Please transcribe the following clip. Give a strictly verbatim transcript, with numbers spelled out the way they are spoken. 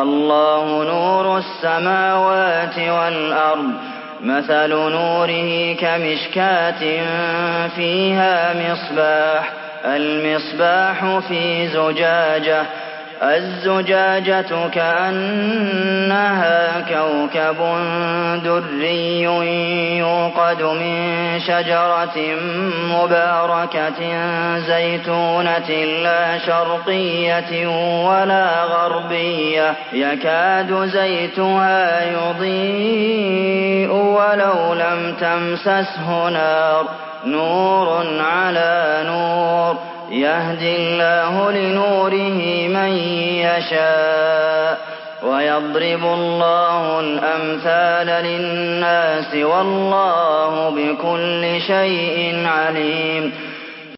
اللَّهُ نُورُ السَّمَاوَاتِ وَالْأَرْضِ ۚ مَثَلُ نُورِهِ كَمِشْكَاةٍ فِيهَا مِصْبَاحٌ ۖ الْمِصْبَاحُ فِي زُجَاجَةٍ ۖ الزُّجَاجَةُ كَأَنَّهَا كَوْكَبٌ دُرِّيٌّ يُوقَدُ مِن شَجَرَةٍ مُّبَارَكَةٍ زَيْتُونَةٍ لَّا شَرْقِيَّةٍ وَلَا غَرْبِيَّةٍ يَكَادُ زَيْتُهَا يُضِيءُ وَلَوْ لَمْ تَمْسَسْهُ نَارٌ ۚ نُّورٌ عَلَىٰ نُورٍ ۗ يَهْدِي اللَّهُ لِنُورِهِ مَن يَشَاءُ ۚ وَيَضْرِبُ اللَّهُ الْأَمْثَالَ لِلنَّاسِ ۗ وَاللَّهُ بِكُلِّ شَيْءٍ عَلِيمٌ